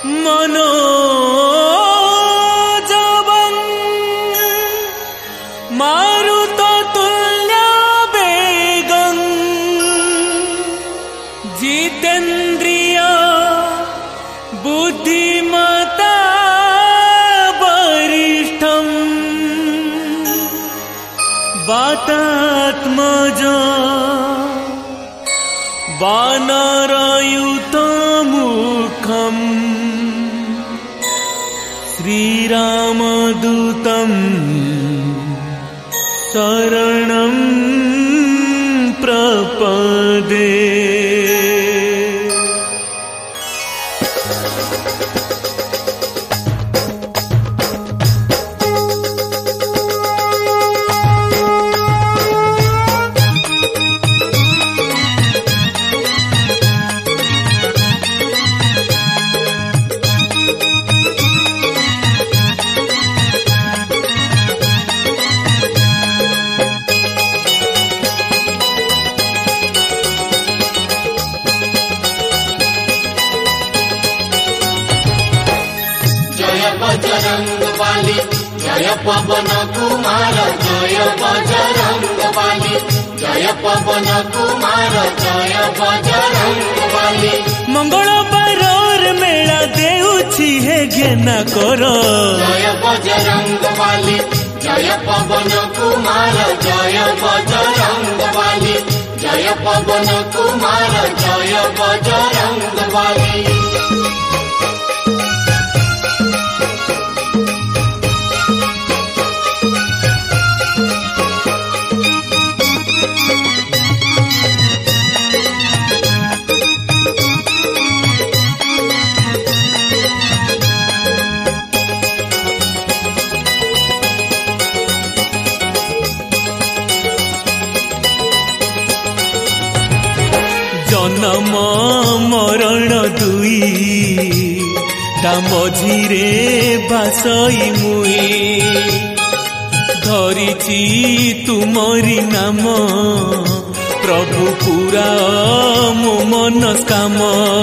मनोजवं मारुततुल्य वेगं जितेन्द्रिय बुद्धिमता वरिष्ठं वातात्मज वानरयुतमुखं श्रीरामदूतं शरणं प्रपदे। बजरंगबली जय पवन कुमार जय बजरंगबली जय पवन कुमार जय बजरंगबली। मंगल बारर मेला देउछि हे घेना कर जय बजरंगबली जय पवन कुमार जय बजरंगबली जय पवन कुमार जय बजरंगबली। जन्म मरण दुई ता मझिरे बासई मुई धरिछि तुमरी नाम प्रभु पूरा मो मनस्काम।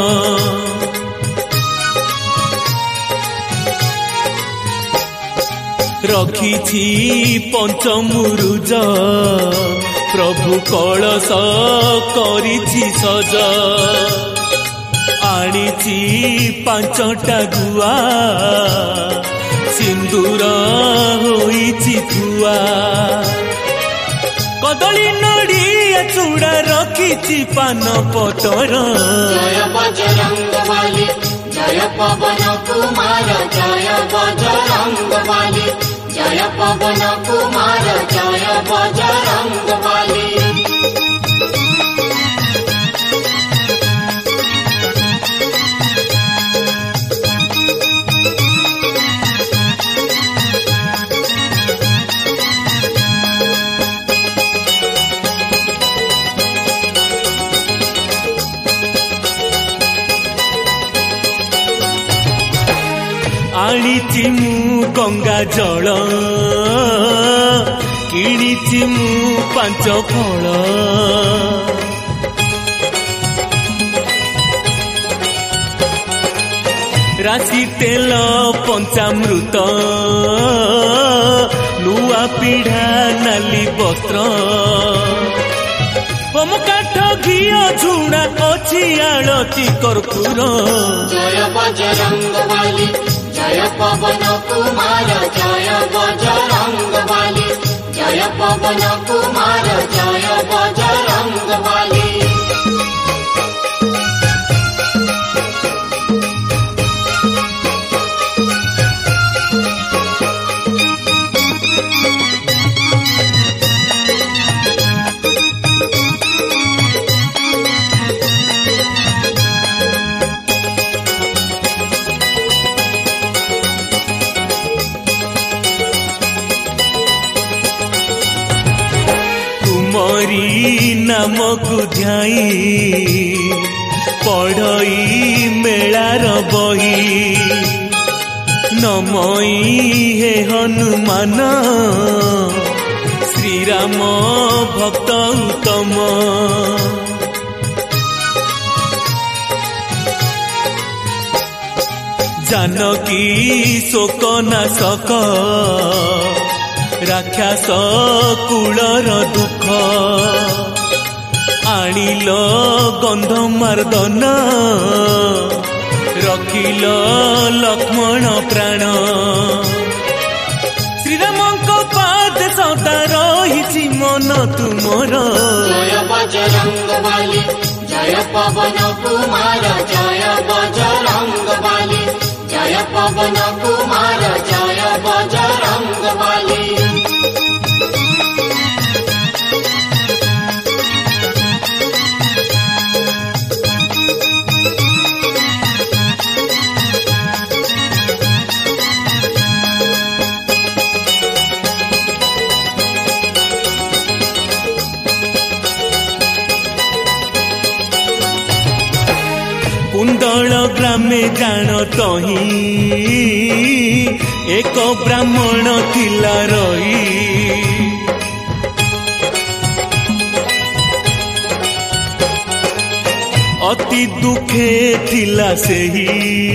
रखिछि पंचमुरुज प्रभु कलश करिछि सज आनिछि पांचटा गुआ सिंदूर होइछि धुआ कदली नड़िया चूड़ा रखिछि पान पतर। जय बजरंगबली जय पवन कुमार जय बजरंगबली जय पवन कुमार जय बजरंगबली। आनिछि मु गंगा जल किणिछि मु पांच फल राशि तेल पंचामृत लुआ पीढ़ा नाली वस्त्र पमकाठ घिओ झुणा अछि आळती कर्पूर। जय बजरंगबली जय पवन कुमार जय बजरंगबली जय पवन कुमार जय बजरंगबली। तुमरी नाम को ध्याई पढ़ई मेलार बही नमई हे हनुमान श्रीराम भक्त उत्तम। जानकी शोक नाशक राक्षस कूलर दुख आनिल गंध मार्दन रखिल लक्ष्मण प्राण श्रीरामଙ୍କ पाद सदा रहिछि मन तुमर जय बजरंग बली जय पवन कुमार जय बजरंग बली जय पवन कुमार जय बजरंग बली कुंडल ग्रामे जान तही एक ब्राह्मण थिला रही अति दुखे थिला सेही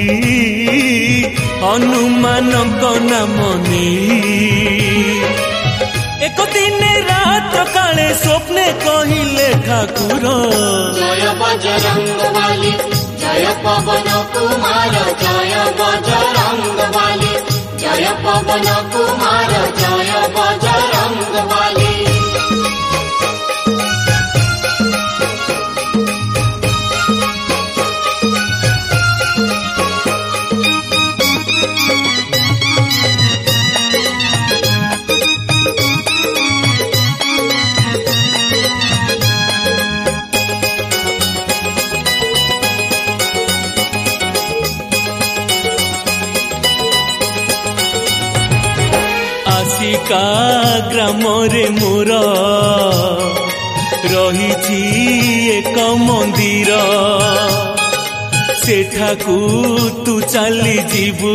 हनुमानक नाम नहीं एक दिन रात काले स्वप्ने कहिले ठाकुर जय बजरंग बली जय पवन कुमार जय बजरंग बली जय पवन कुमार जय बजरंग बली आसिका ग्राम रे मोर रही एक मंदिर सेठाकू तू चली जीवु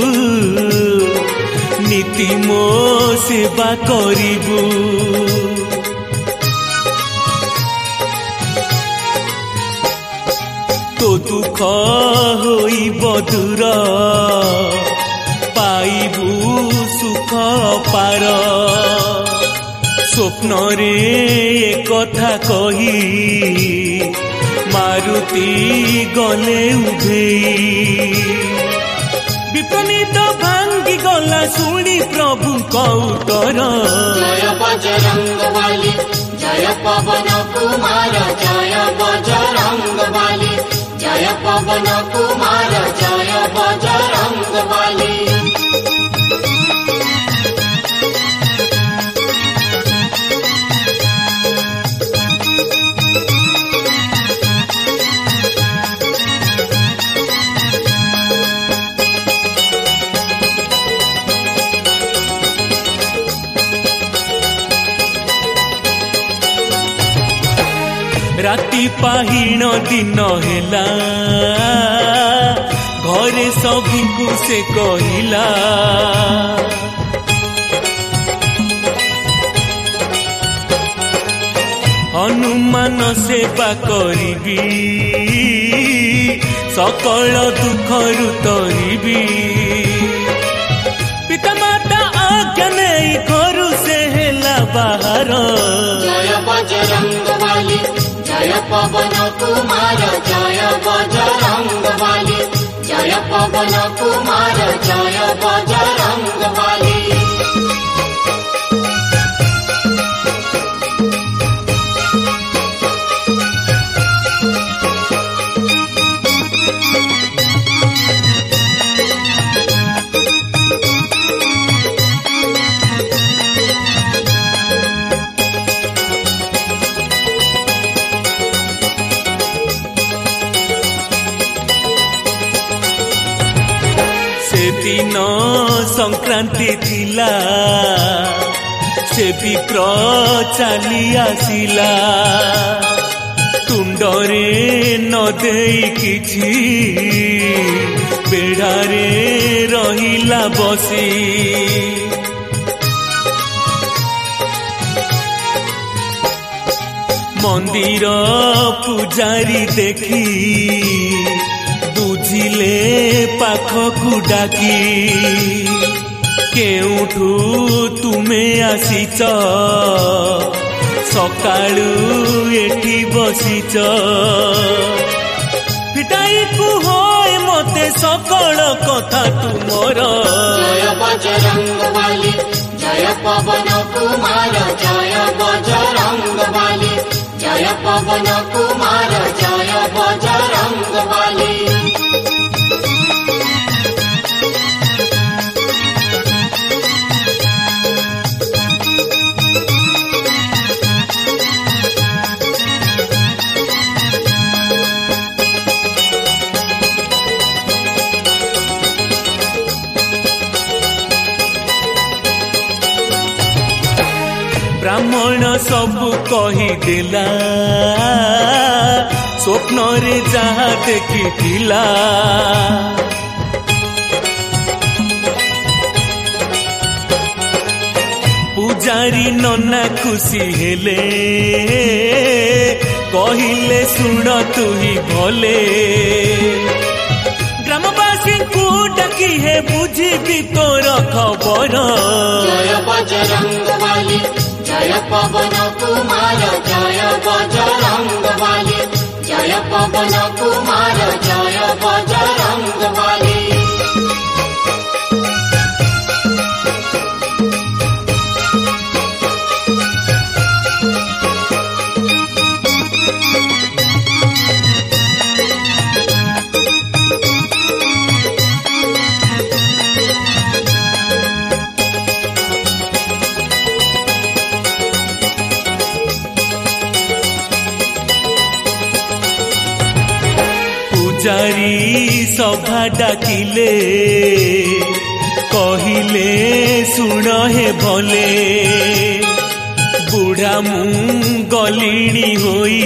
नीति मो सेवा करिबु तो दुख होइब दूर पाइबु सुख पार स्वप्न रे कथा कही मारुति गले उभेई विपनीत भांगी गला शुणी प्रभु कौतर जय बजरंग बली जय पवन कुमार जय बजरंग बली जय पवन कुमार जय बजरंग बली राति पाहिण दिन हेला घरे सबू से कहिला हनुमान सेवा करिबी सकल दुखरु तरिबी पिता माता आज्ञा नहीं घरु से हेला बाहर जय बजरंग बली जय पवन कुमार जय बजरंग बली जय पवन कुमार जय बजरंग बली दिन संक्रांति थिला से विप्र चली आसिला तुंडरे न देई किछि बेढ़ारे रहिला बसी मंदिर पूजारी देखी बुझिले कहिले पाखकु डाकी केउठू तुमे आसीच सकाळू एठी बसीच फिटाई कुहोय मते सकल कथा तुमर जय बजरंग बली जय पवन कुमार जय बजरंग बली जय पवन कुमार जय बजरंग बली ब्राह्मण सबु कहिदेला स्वप्न रे जहा देखिथिला पूजारी नना खुशी हेले कहिले सुन तुही भले ग्रामवासी को डाकी है बुझी भी तोर खबर जय बजरंग बली जय पवन कुमार जय बजरंग बली जय पवन कुमार जय बजरंग बली पूजारी सभा डाकिले कहिले सुन हे भले बुढ़ा मु गलिणी होई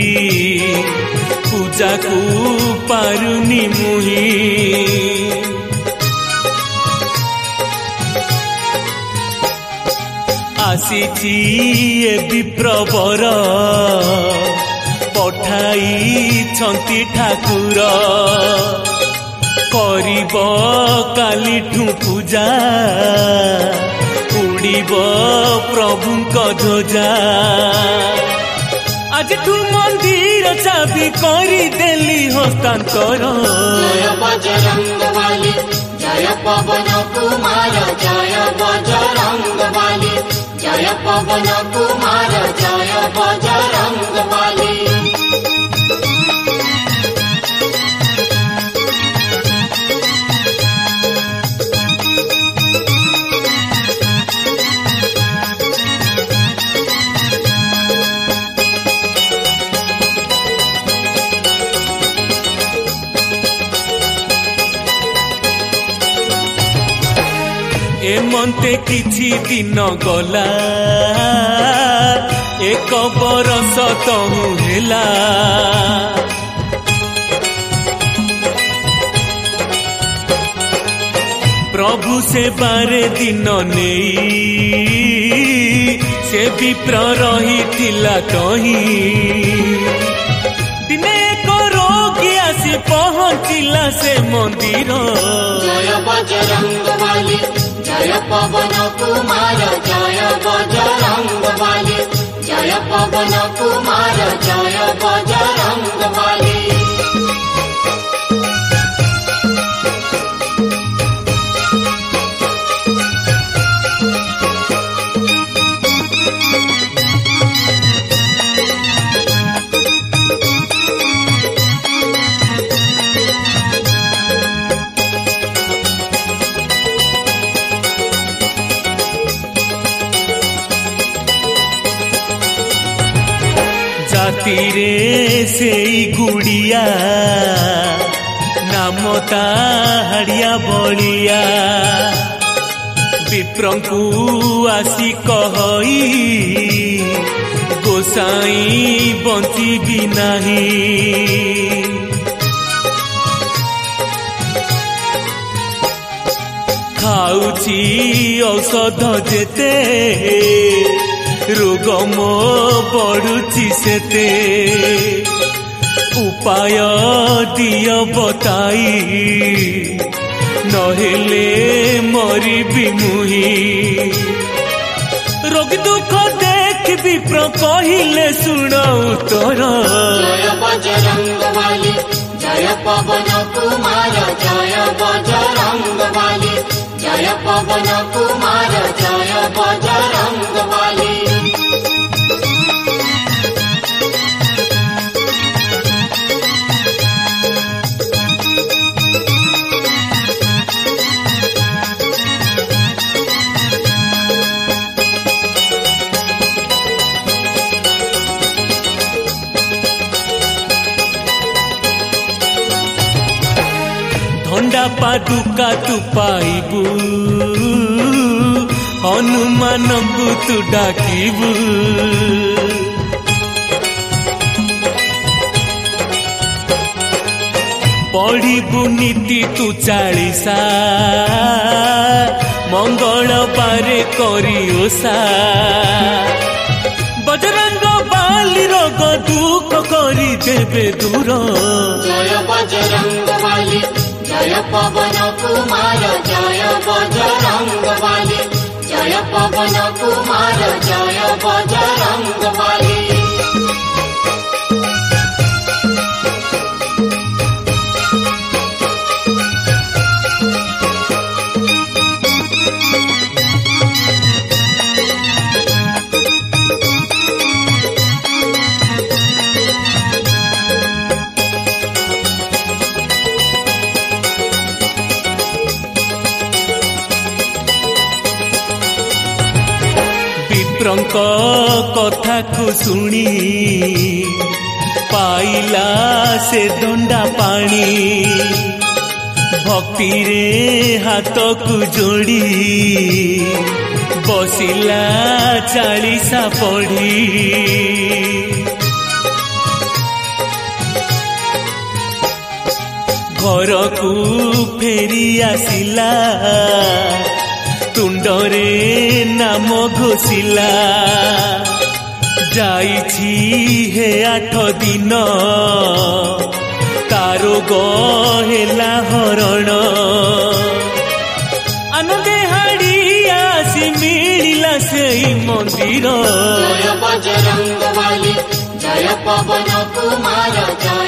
पूजा को पारुनी मुही आसीची ए विप्रवर पठाई छंती ठाकुर करिब कालीठू पूजा उड़ीब प्रभुंक ध्वजा आज तू मंदिर चाबी करी देली हस्तांतर जय बजरंग बली जय पवन कुमार जय बजरंग बली जय पवन कुमार जय बजरंग बली एमंते किछि दिन गला एक बरस तहु हेला प्रभु से बारे दिन नेई से विप्र रहिथिला कहीं दिने एक रोगी आसी पहुंचिला से मंदिर जय बजरंग बली जय पवन कुमार जय बजरंग बली जय पवन कुमार जय बजरंग बली तीरे से गुड़िया नामता हाड़िया बलिया विप्रंकु आसी कहई गोसाई बंची भी नहीं खाऊची औषध जेते रोग मो बढ़ुची सेते उपाय दिय बताई नहेले मरिबी मुही रोग दुख देख विप्र कहिले सुन उत्तर जय बजरंग बली जय पवन कुमार जय बजरंग बली जय पवन कुमार जय बजरंग बली धंडा पादुका तू पाइबू हनुमान को तू डाकिबू पढ़िबू नीति तू 40 मंगल बारे करी ओसा बजरंग बाली रोग दुख करी देवे दूर जय बजरंग बली जय पवन कुमार जय बजरंग बली जय पवन कुमार जय बजरंग बली विप्रଙ୍କ कथा को सुनी पाइला से दंडा पानी भक्ति रे हाथ को जोड़ी बसिला 40 पढ़ी घर को फेरी आसिला तुंडरे नाम घोषिला जाइछि हे 8 दिन तारो गहेला हरण आनंदे हाड़ी आसी मिलिला सेई मंदिर जय बजरंग बली जय पवन कुमार जय